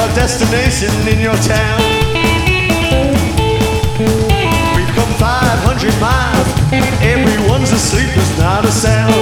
our destination in your town. We've come 500 miles, everyone's asleep, there's not a sound.